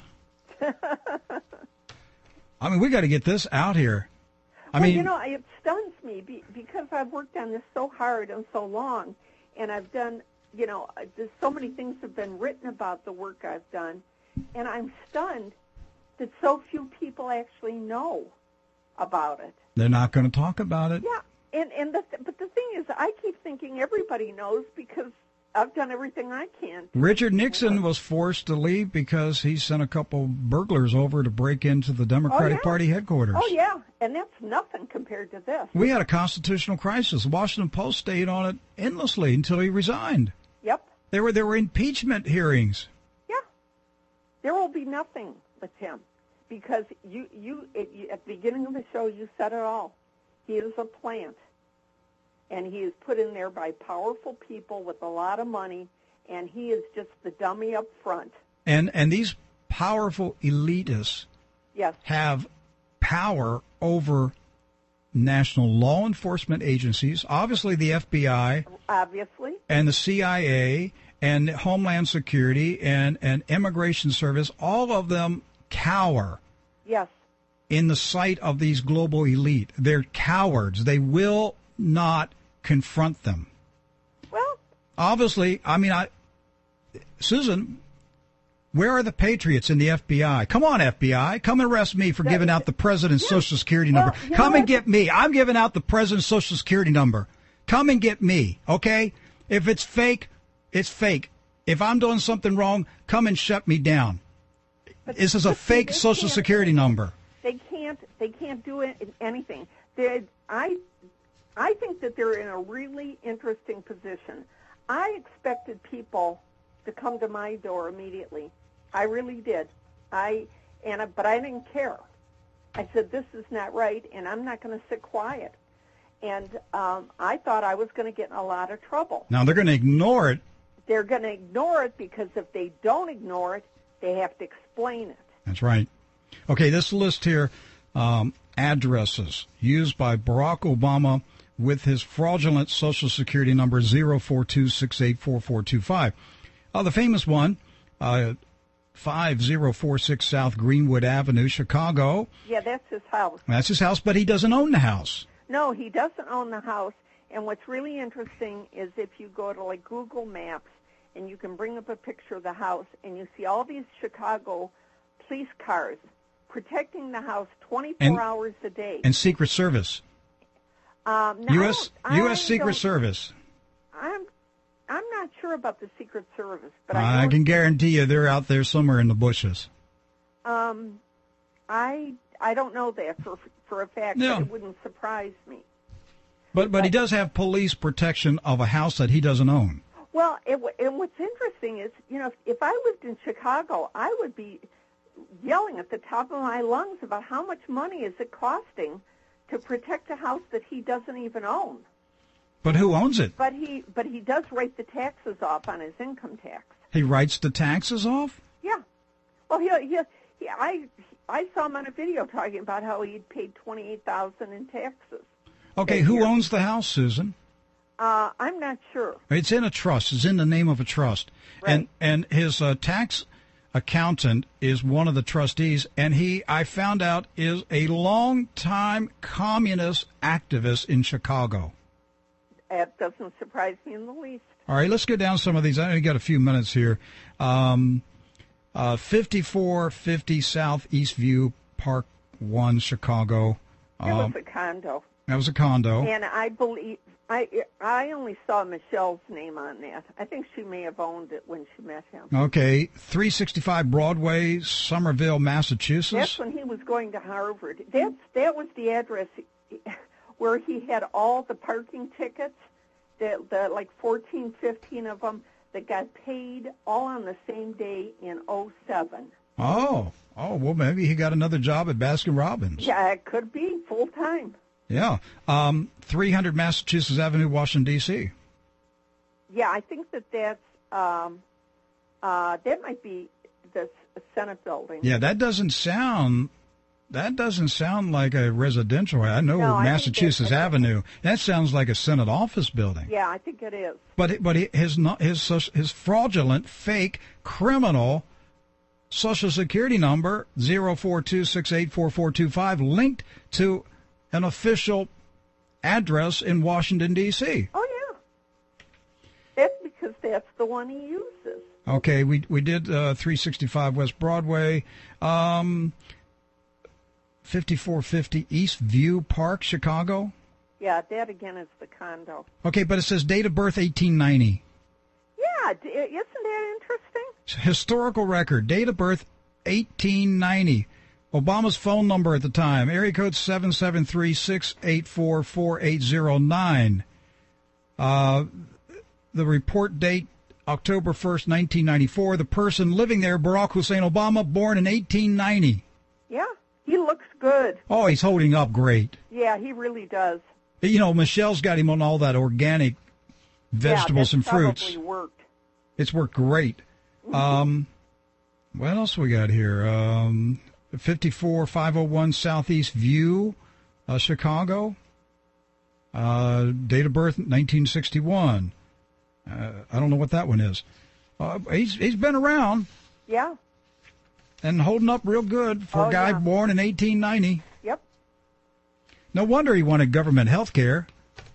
I mean, we got to get this out here. I well, mean, you know, it stuns me be, because I've worked on this so hard and so long, and I've done, you know, there's so many things have been written about the work I've done, and I'm stunned that so few people actually know about it. They're not going to talk about it. Yeah, and and the th- but the thing is, I keep thinking everybody knows because I've done everything I can. Richard Nixon was forced to leave because he sent a couple burglars over to break into the Democratic oh, yeah. Party headquarters. Oh, yeah, and that's nothing compared to this. We had a constitutional crisis. The Washington Post stayed on it endlessly until he resigned. Yep. There were there were impeachment hearings. Yeah. There will be nothing with him because you, you, it, you at the beginning of the show, you said it all. He is a plant. And he is put in there by powerful people with a lot of money, and he is just the dummy up front. And and these powerful elitists yes. have power over national law enforcement agencies, obviously the F B I, obviously, and the C I A, and Homeland Security, and, and Immigration Service. All of them cower. Yes. In the sight of these global elite. They're cowards. They will not confront them. Well, obviously, I mean, I, Susan, where are the patriots in the F B I? Come on, F B I, come arrest me for that, giving out the president's yeah. Social Security well, number. You know come what? and get me. I'm giving out the president's Social Security number. Come and get me, okay? If it's fake, it's fake. If I'm doing something wrong, come and shut me down. But, this is a fake Social Security number. They can't. They can't do it, anything. They, I. I think that they're in a really interesting position. I expected people to come to my door immediately. I really did. I and but I didn't care. I said, this is not right, and I'm not going to sit quiet. And um, I thought I was going to get in a lot of trouble. Now they're going to ignore it. They're going to ignore it because if they don't ignore it, they have to explain it. That's right. Okay, this list here, um, addresses used by Barack Obama with his fraudulent Social Security number zero four two six eight four four two five. Uh, the famous one, uh, five oh four six South Greenwood Avenue, Chicago. Yeah, that's his house. That's his house, but he doesn't own the house. No, he doesn't own the house. And what's really interesting is if you go to, like, Google Maps and you can bring up a picture of the house and you see all these Chicago police cars protecting the house twenty-four and, hours a day. And Secret Service. Um, now, U S U S Secret Service. I'm I'm not sure about the Secret Service, but I, I, I can guarantee you they're out there somewhere in the bushes. Um, I I don't know that for for a fact. No. But it wouldn't surprise me. But but he does have police protection of a house that he doesn't own. Well, it, and what's interesting is, you know, if, if I lived in Chicago, I would be yelling at the top of my lungs about how much money is it costing to protect a house that he doesn't even own. But who owns it? But he but he does write the taxes off on his income tax. He writes the taxes off? Yeah. Well, he, he, he I I saw him on a video talking about how he'd paid twenty-eight thousand dollars in taxes. Okay, who year. owns the house, Susan? Uh, I'm not sure. It's in a trust. It's in the name of a trust. Right. And and his uh, tax accountant is one of the trustees, and he, I found out, is a long-time communist activist in Chicago. That doesn't surprise me in the least. All right, let's get down some of these. I only got a few minutes here. Um, uh, fifty-four fifty South Eastview Park one, Chicago. It um, was a condo. That was a condo. And I believe I I only saw Michelle's name on that. I think she may have owned it when she met him. Okay, three sixty-five Broadway, Somerville, Massachusetts. That's when he was going to Harvard. That's that was the address where he had all the parking tickets, the, the like fourteen, fifteen of them that got paid all on the same day in oh seven. Oh, oh, well, maybe he got another job at Baskin-Robbins. Yeah, it could be full time. Yeah, um, three hundred Massachusetts Avenue, Washington, D C Yeah, I think that that's um, uh, that might be this a Senate building. Yeah, that doesn't sound that doesn't sound like a residential. I know No, I think Massachusetts that's- Avenue. That sounds like a Senate office building. Yeah, I think it is. But but his not his his fraudulent, fake, criminal Social Security number zero four two six eight four four two five linked to an official address in Washington D C. Oh yeah, that's because that's the one he uses. Okay, we we did uh, three sixty-five West Broadway, um, fifty-four fifty East View Park, Chicago. Yeah, that again is the condo. Okay, but it says date of birth eighteen ninety. Yeah, d- isn't that interesting? Historical record, date of birth eighteen ninety. Obama's phone number at the time, area code seven seven three, six eight four, four eight zero nine. Uh, the report date, October first, nineteen ninety-four. The person living there, Barack Hussein Obama, born in eighteen ninety. Yeah, he looks good. Oh, he's holding up great. Yeah, he really does. You know, Michelle's got him on all that organic vegetables yeah, and fruits. Probably worked. It's worked great. Um, what else we got here? Um, fifty-four five oh one Southeast View, uh, Chicago. Uh, date of birth nineteen sixty-one. Uh, I don't know what that one is. Uh, he's he's been around Yeah. and holding up real good for Oh, a guy yeah. born in eighteen ninety. Yep. No wonder he wanted government health care.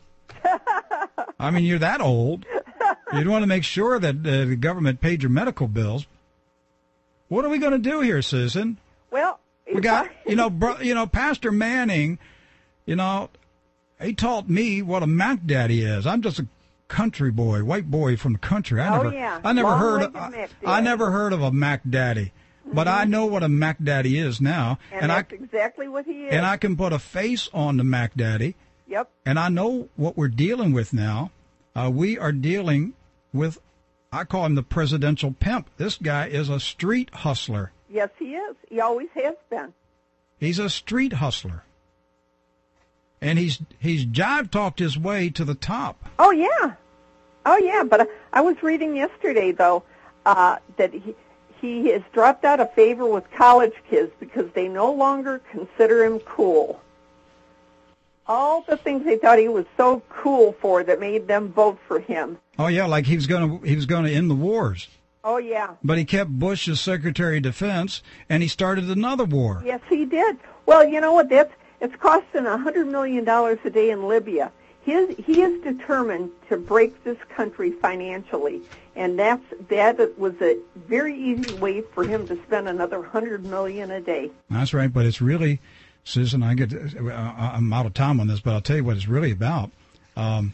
I mean, you're that old. You'd want to make sure that uh, the government paid your medical bills. What are we going to do here, Susan? Well, We got, you know, bro, you know, Pastor Manning, you know, he taught me what a Mac Daddy is. I'm just a country boy, white boy from the country. I Oh, never, yeah. I never heard of, Long-legged I, Mac I Daddy. never heard of a Mac Daddy, but I know what a Mac Daddy is now, and, and I that's exactly what he is. and I can put a face on the Mac Daddy, Yep. and I know what we're dealing with now. Uh, we are dealing with, I call him the presidential pimp. This guy is a street hustler. Yes, he is. He always has been. He's a street hustler. And he's he's jive talked his way to the top. Oh, yeah. Oh, yeah. But I, I was reading yesterday, though, uh, that he, he has dropped out of favor with college kids because they no longer consider him cool. All the things they thought he was so cool for that made them vote for him. Oh yeah, like he was gonna he was gonna end the wars. Oh, yeah. But he kept Bush as Secretary of Defense, and he started another war. Yes, he did. Well, you know what? That's it's costing a hundred million dollars a day in Libya. His he is determined to break this country financially, and that's that was a very easy way for him to spend another hundred million a day. That's right, but it's really, Susan, I get I'm out of time on this, but I'll tell you what it's really about. Um,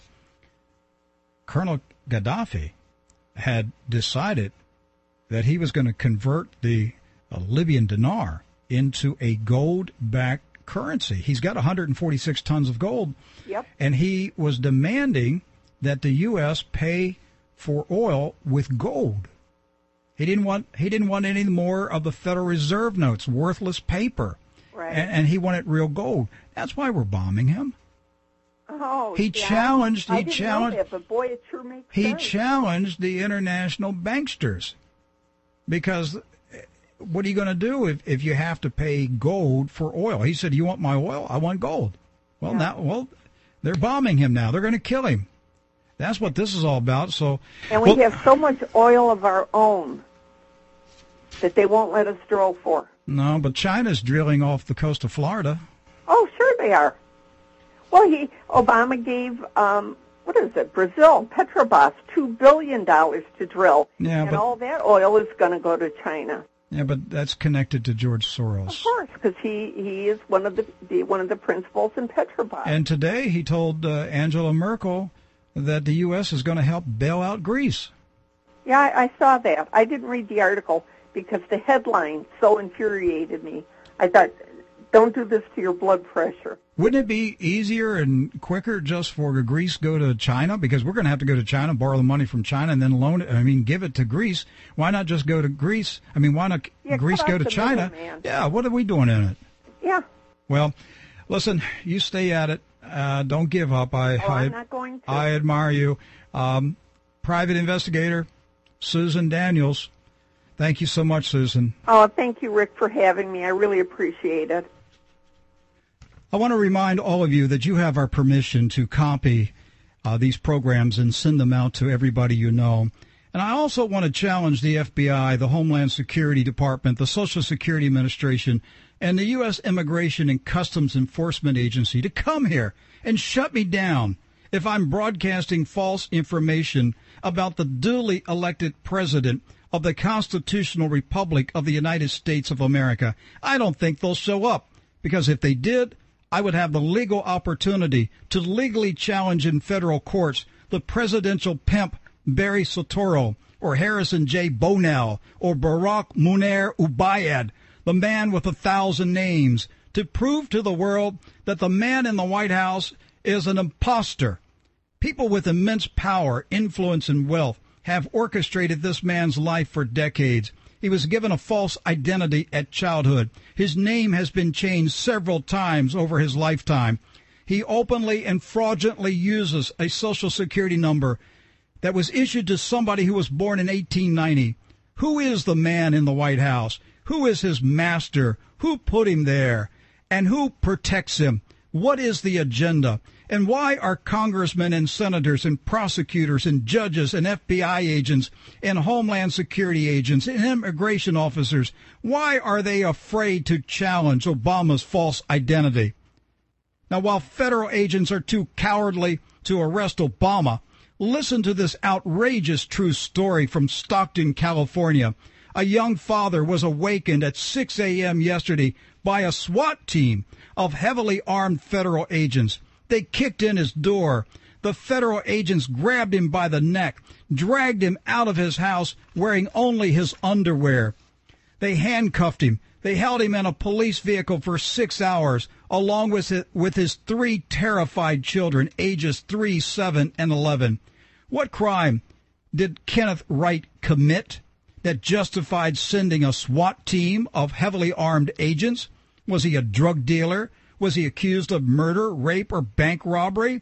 Colonel Gaddafi had decided that he was going to convert the uh, Libyan dinar into a gold-backed currency. He's got one hundred forty-six tons of gold, Yep. and he was demanding that the U S pay for oil with gold. He didn't want he didn't want any more of the Federal Reserve notes, worthless paper, Right. and, and he wanted real gold. That's why we're bombing him. Oh, He yeah. challenged. I He didn't challenged. know that, but boy, it sure makes He sense. challenged the international banksters because what are you going to do if, if you have to pay gold for oil? He said, "You want my oil? I want gold." Well, Yeah. now, well, they're bombing him now. They're going to kill him. That's what this is all about. So, And we well, have so much oil of our own that they won't let us drill for. no, but China's drilling off the coast of Florida. Oh, sure they are. Well, he Obama gave um, what is it? Brazil, Petrobras, two billion dollars to drill, Yeah, and but- all that oil is going to go to China. Yeah, but that's connected to George Soros. Of course, because he, he is one of the, the one of the principals in Petrobras. And today he told uh, Angela Merkel that the U S is going to help bail out Greece. Yeah, I, I saw that. I didn't read the article because the headline so infuriated me. I thought, don't do this to your blood pressure. Wouldn't it be easier and quicker just for Greece to go to China? Because we're going to have to go to China, borrow the money from China, and then loan it, I mean, give it to Greece. Why not just go to Greece? I mean, why not Yeah, Greece cut go out to the China? middleman. Yeah, what are we doing in it? Yeah. Well, listen, you stay at it. Uh, don't give up. I, Oh, I, I'm not going to. I admire you. Um, private investigator Susan Daniels. Thank you so much, Susan. Oh, thank you, Rick, for having me. I really appreciate it. I want to remind all of you that you have our permission to copy uh, these programs and send them out to everybody you know. And I also want to challenge the F B I, the Homeland Security Department, the Social Security Administration, and the U S Immigration and Customs Enforcement Agency to come here and shut me down if I'm broadcasting false information about the duly elected president of the Constitutional Republic of the United States of America. I don't think they'll show up, because if they did, I would have the legal opportunity to legally challenge in federal courts the presidential pimp Barry Soetoro, or Harrison J. Bonell, or Barack Munir Ubayed, the man with a thousand names, to prove to the world that the man in the White House is an imposter. People with immense power, influence, and wealth have orchestrated this man's life for decades. He was given a false identity at childhood. His name has been changed several times over his lifetime. He openly and fraudulently uses a Social Security number that was issued to somebody who was born in eighteen ninety. Who is the man in the White House? Who is his master? Who put him there? And who protects him? What is the agenda? And why are congressmen and senators and prosecutors and judges and F B I agents and Homeland Security agents and immigration officers, why are they afraid to challenge Obama's false identity? Now, while federal agents are too cowardly to arrest Obama, listen to this outrageous true story from Stockton, California. A young father was awakened at six a.m. yesterday by a SWAT team of heavily armed federal agents. They kicked in his door. The federal agents grabbed him by the neck, dragged him out of his house wearing only his underwear. They handcuffed him. They held him in a police vehicle for six hours, along with his, with his three terrified children, ages three, seven, and eleven. What crime did Kenneth Wright commit that justified sending a SWAT team of heavily armed agents? Was he a drug dealer? Was he accused of murder, rape, or bank robbery?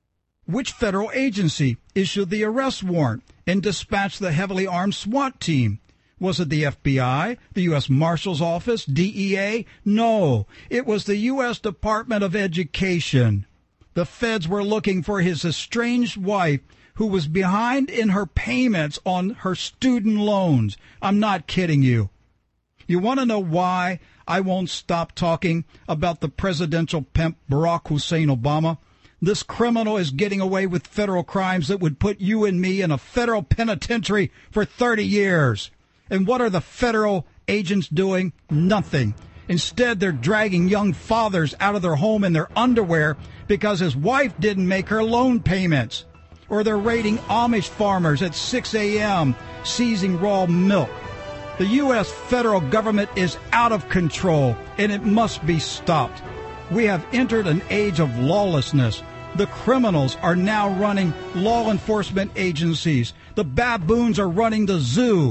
Which federal agency issued the arrest warrant and dispatched the heavily armed SWAT team? Was it the F B I, the U S Marshal's Office, D E A? No, it was the U S Department of Education. The feds were looking for his estranged wife, who was behind in her payments on her student loans. I'm not kidding you. You want to know why I won't stop talking about the presidential pimp Barack Hussein Obama? This criminal is getting away with federal crimes that would put you and me in a federal penitentiary for thirty years. And what are the federal agents doing? Nothing. Instead, they're dragging young fathers out of their home in their underwear because his wife didn't make her loan payments. Or they're raiding Amish farmers at six a.m., seizing raw milk. The U S federal government is out of control, and it must be stopped. We have entered an age of lawlessness. The criminals are now running law enforcement agencies. The baboons are running the zoo.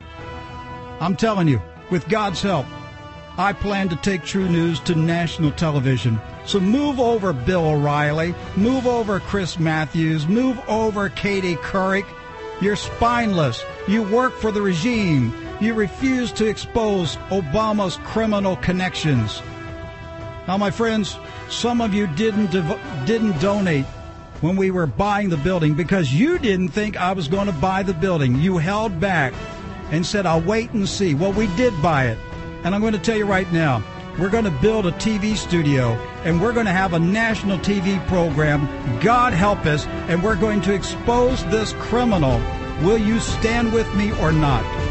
I'm telling you, with God's help, I plan to take True News to national television. So move over Bill O'Reilly, move over Chris Matthews, move over Katie Couric. You're spineless. You work for the regime. You refuse to expose Obama's criminal connections. Now, my friends, some of you didn't dev- didn't donate when we were buying the building because you didn't think I was going to buy the building. You held back and said, I'll wait and see. Well, we did buy it. And I'm going to tell you right now, we're going to build a T V studio, and we're going to have a national T V program, God help us, and we're going to expose this criminal. Will you stand with me or not?